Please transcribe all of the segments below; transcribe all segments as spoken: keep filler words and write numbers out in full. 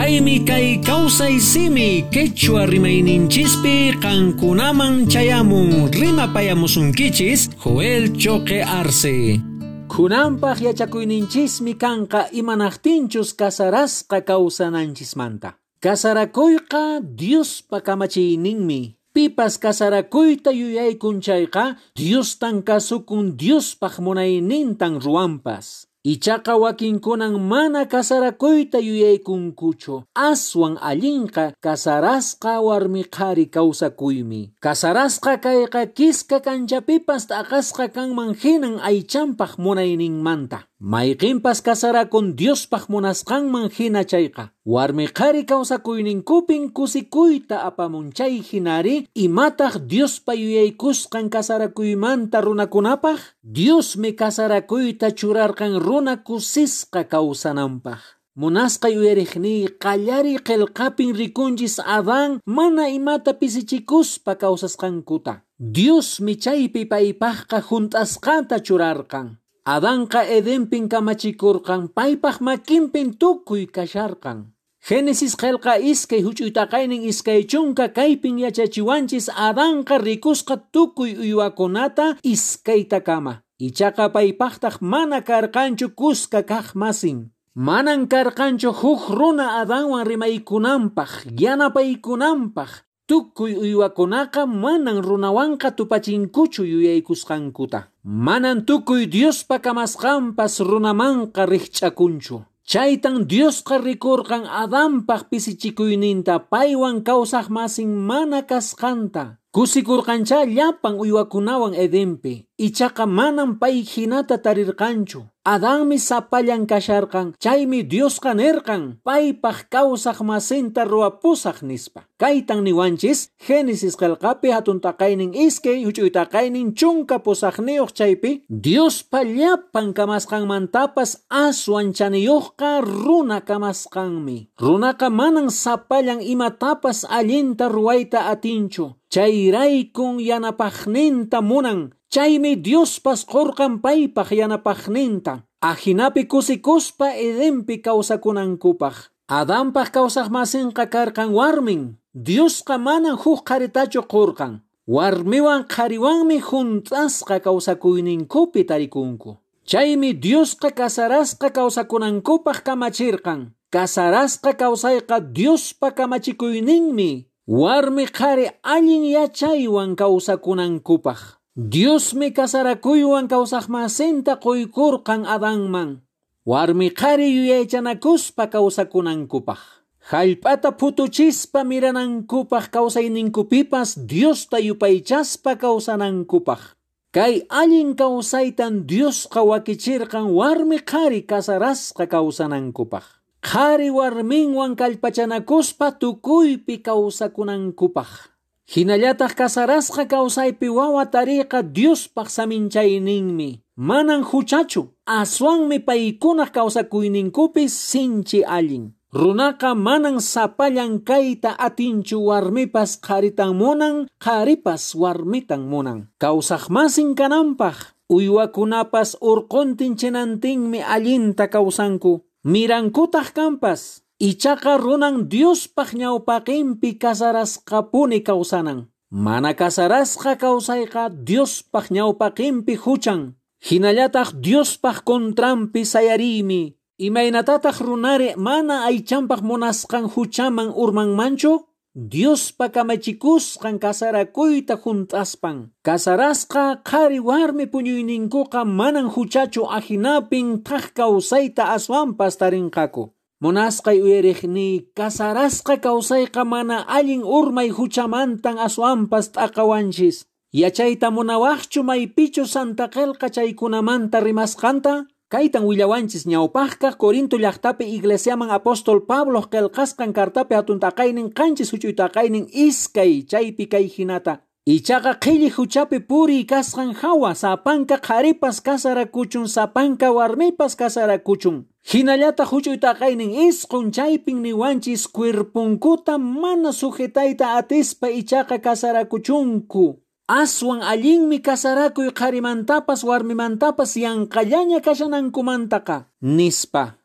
Paymi kay kawsay simi quechua rimayninchispi qankunaman chayamun rimapayamusunkichis Joel Choque Arce. Kunanpaq yachakuyninchismi kanqa imanaqtinchus kasarasqa kawsananchismanta. Kasarakuyqa Diospa kamachiyninmi. Pipas kasarakuyta yuyaykunchayqa Diostan kasukun Diospaq munaynintan ruwanpas. Ichaqa wakinkunan mana kasarakuyta yuyaykunkuchu. Aswan allinqa kasarasqa warmi qhari kawsakuymi. Kasarasqa kayqa kiska kanchapipas taqasqa kanman hinan aychanpaq munayninmanta. Mayqinpas kasarakun Diospaq munasqanman hina chayqa. Warmi qhari kawsakuyninkupin kusikuyta apamunchay hinari imataq Diospa yuyaykusqan kasarakuymanta runakunapaq. Diosmi kasarakuyta churarqan runa kusisqa kawsananpaq. Munasqa yuyariqni qallari qillqapin rikunchis Adán mana imata pisichikuspa kawsasqankuta. Diosmi chaypi paypaqqa hunt'asqanta churarqan. Adánqa Edenpin kamachikurqan paypaq makinpin tukuy kasharqan. Génesis qillqa iskay huch'uytaqaynin iskay chunka kaypin yachachiwanchis Adánqa rikusqa tukuy uywakunata iskayta kama. Ichaqa paypaqtaq mana karqanchu kuska kaq masin. Manan karqanchu huk runa Adánwan rimaykunanpaq, yanapaykunanpaq. Tukuy uywakunaqa manan runawanqa tupachinkuchu yuyaykusqankuta. Manan tukuy Diospa kamasqanpas runamanqa riqch'akunchu. Chaytan Diosqa rikurqan Adánpaq pisichikuyninta paywan kawsaq masin mana kasqanta. Kusikurqancha llapan uywakunawan Edenpi. Ichaqa manan pay hinata tarirqanchu. Adánmi sapallan kasharqan. Chaymi Diosqa nirqan paypaq kawsaq masinta ruwapusaq nispa. Kaytan niwanchis Génesis qillqapi hatuntaqaynin iskay huch'uytaqaynin chunka pusaqniyuq chaypi Diospa llapan kamasqanmantapas aswan chaniyuqqa runa kamasqanmi. Runaqa manan sapallan imatapas allinta ruwayta atinchu. Chayraykun yanapaqninta munan. Chaymi Diospas qurqan paypaq yanapaqninta. Ajinapi kusikuspa Edenpi kawsakunankupaq. Adánpaq kawsaq masinqa karqan warmin. Diosqa manan huk qharitachu qurqan. Warmiwan qhariwanmi hunt'asqa kawsakuyninkupi tarikunku. Chaymi Diosqa kasarasqa kawsakunankupaq kamachirqan. Kasarasqa kawsayqa Diospa kamachikuyninmi. Warmi qhari allin yachaywan kawsakunankupaq. Diosmi kasarakuywan kawsaq masinta quykurqan Adánman. Warmi qhari yuyaychanakuspa kawsakunankupaq. Hallp'ata phutuchispa miranankupaq kawsayninkupipas Diosta yupaychaspa kawsanankupaq. Kay allin kawsaytan Diosqa wakichirqan warmi qhari kasarasqa kawsanankupaq. Qhari warminwan kallpachanakuspa tukuypi kawsakunankupaq. Hinallataq kasarasqa kawsaypi wawa tariqa Diospaq saminchayninmi. Manan huchachu. Aswanmi paykunaq kawsakuyninkupis sinchi allin. Runaqa manan sapallan kayta atinchu warmipas qharitan munan, qharipas warmitan munan. Kawsaq masin kananpaq. Uywakunapas urquntinchinantinmi allinta kawsanku. Mirankutaq kanpas. Ichaqa runan Diospaq ñawpaqinpi kasarasqapuni kawsanan. Mana kasarasqa kawsayqa Diospaq ñawpaqinpi huchan. Hinallataq Diospaq kontranpi sayariymi. Imaynatataq runari mana aychanpaq munasqan huchaman urmanmanchu? Diospa kamachikusqan kasarakuyta hunt'aspan. Kasarasqa qhari warmi puñuyninkuqa manan huchachu ajinapin taq kawsayta aswanpas tarinqaku. Munasqay uyariqni kasarasqa kawsayqa mana allin urmay huchamantan aswanpas t'aqawanchis. Yachayta munawaqchu maypichu Santa Qillqa chaykunamanta rimasqanta? Kaytan willawanchis ñawpaqqa Corinto llaqtapi iglesiaman apóstol Pablo qillqasqan kartapi hatuntaqaynin qanchis huch'uytaqaynin iskay chaypi kay hinata. Ichaqa qhilli huchapi puri kasqan hawa sapanka qharipas kasarakuchun sapanka warmipas kasarakuchun. Hinallata huch'uytaqaynin isqun chaypin niwanchis cuerpunkuta mana sujetayta atispa ichaqa kasarakuchunku. Aswan allinmi kasarakuy qharimantapas warmimantapas yanqallaña kashanankumantaqa nispa.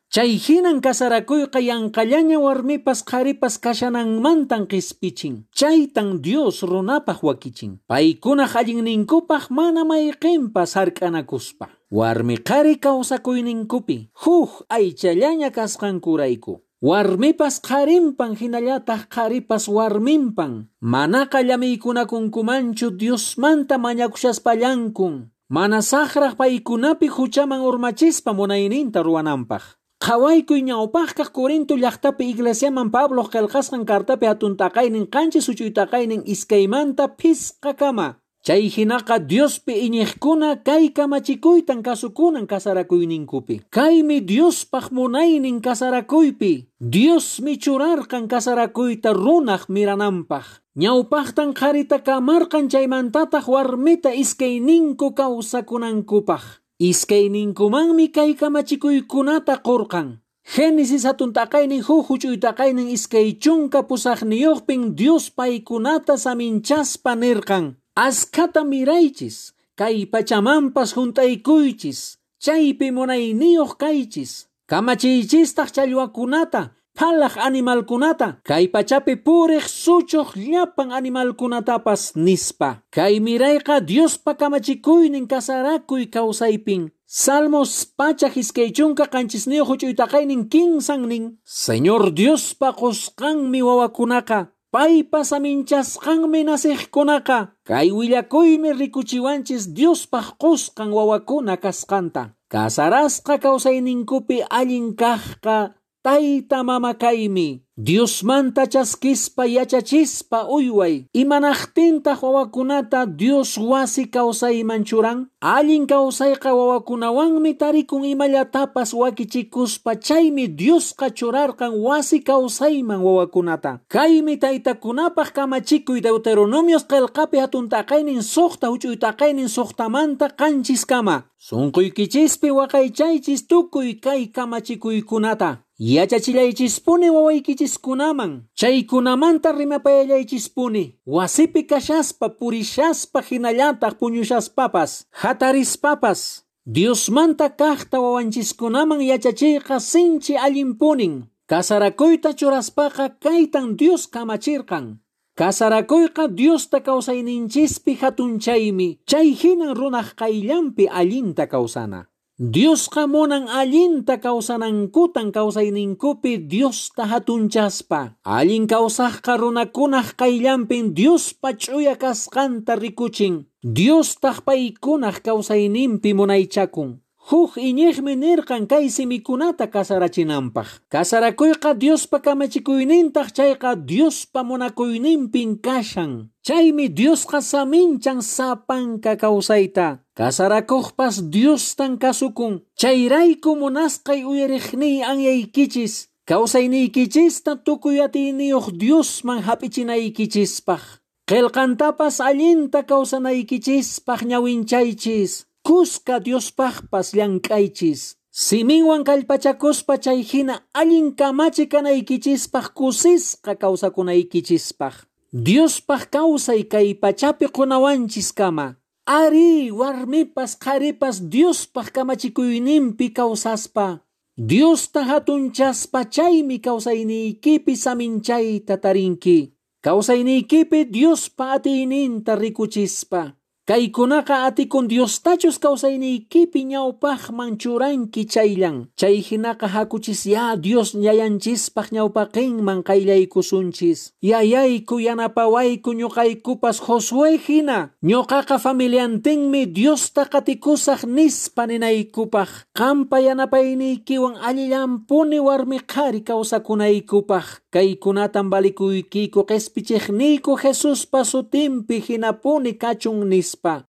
Chay hinan kasarakuyqa yanqallaña warmipas qharipas kashananmantan qispichin. Chaytan Dios runapaq wakichin. Paykunaq allinninkupaq mana mayqinpas hark'anakuspa. Warmi qhari kawsakuyninkupi huk aychallaña kasqankurayku. Warmipas qharinpan hinallataq qharipas warminpan. Manaqa llamiykunakunkumanchu Diosmanta mañakushaspallankum. Mana saqraq paykunapi huchaman urmachispa munayninta ruwananpaq. Qhawaykuy ñawpaqqa Corinto llaqtapi iglesiaman Pablo qillqasqan kartapi hatun taqaynin qanchis huchuy taqaynin iskaymanta pisqa kama. Chay hinaqa Diospi iñiqkuna kay kamachikuytan kasukunan kasarakuyninkupi. Kaymi Diospaq munaynin kasarakuypi. Diosmi churarqan kasarakuyta runaq mirananpaq. Ñawpaqtan qharita kamarqan chaymantataq warmita iskayninku kawsakunankupaq. Iskayninkumanmi kay kamachikuykunata qurqan. Génesis hatun taqaynin huk huchuy taqaynin iskay chunka pusaqniyuqpin Dios paykunata saminchaspa nirqan. Askata miraychis, kay pachamanpas juntaykuychis, chaypi munayniyuq kaychis. Kamachiychistaq challwakunata, phalaq animalkunata, kay pachapi puriq suchuq llapan animalkunatapas nispa. Kay mirayqa Diospa kamachikuynin kasarakuy kawsaypin. Salmos pachaq iskay chunka qanchisniyuq huchuy taqaynin kinsannin. Señor Diospa qusqanmi wawakunaqa. Paypa saminchasqanmi nasiqkunaqa. Kay willakuymi rikuchiwanchis Diospaq qusqan wawakuna kasqanta. Kasarasqa kawsayninkupi allin kaqqa tayta mama kaymi. Diosmanta chaskispa yachachispa uyway. Imanaqtintaq wawakunata Dios wasi kawsayman churan. Allin kawsayqa wawakunawanmi tarikun imallatapas wakichikuspa. Chaymi Diosqa churarqan wasi kawsayman wawakunata. Kaymi taytakunapaq kamachikuy Deuteronomios qillqapi hatun taqaynin suqta huchuy taqaynin suqtamanta qanchis kama. Sunquykichispi waqaychaychis tukuy kay kamachikuykunata. Yachachillaychispuni wawaykichiskunaman. Chaykunamanta rimapayallaychispuni. Wasipi kashaspa, purishaspa, hinallataq puñushaspapas, hatarispapas. Diosmanta kaqta wawanchiskunaman yachachiyqa sinchi allinpunin. Kasarakuyta churaspaqa kaytan Dios kamachirqan. Kasarakuyqa Diosta kawsayninchispi hatunchaymi. Chay hinan runaq qayllanpi allinta kawsana. Diosqa munan allinta kawsanankutan kawsayninkupi Diosta hatunchaspa. Allin kawsaqqa runakunaq qayllanpin Diospa ch'uya kasqanta rikuchin. Diostaq paykunaq kawsayninpi munaychakun. Huk iñiqmi nirqan kay simikunata kasarachinanpaq. Kasarakuyqa Diospa kamachikuynintaq chayqa Diospa munakuyninpin kashan. Chaymi Diosqa saminchan sapanka kawsayta. Kasarakuqpas Diostan kasukun. Chayrayku munasqay uyariqniy anyaykichis. Kawsayniykichista tukuy atiyniyuq Diosman hap'ichinaykichispaq. Qillqantapas allinta kawsanaykichispaq ñawinchaychis. Kuska Diospaqpas llank'aychis. Siminwan kallpachakuspa chay hina allin kamachi kanaykichispaq kusisqa kawsakunaykichispaq. Diospaq kawsay kay pachapi qunawanchis kama. Ari warmipas qharipas Diospaq kamachikuyninpi kawsaspa. Diosta hatunchaspa chaymi kawsayniykipi saminchayta tarinki. Kawsayniykipi Diospa atiyninta rikuchispa. Kaykunaqa atikun Diostachus kawsayniykipi ñawpaqman churanki chayllan. Chay hinaqa hakuchis ya Dios ñayanchispaq ñawpaqinman qayllaykusunchis. Yayayku yanapawayku ñuqaykupas Josué hina. Ñuqaqa familiantinmi Diosta qatikusaq nispa ninaykupaq. Qampa yanapaynikiwan allillampuni warmi qhari kawsakunaykupaq. Kaykunatan balikuykiku qespichiqniyku Jesuspa sutinpi hinapuni kachun nispa.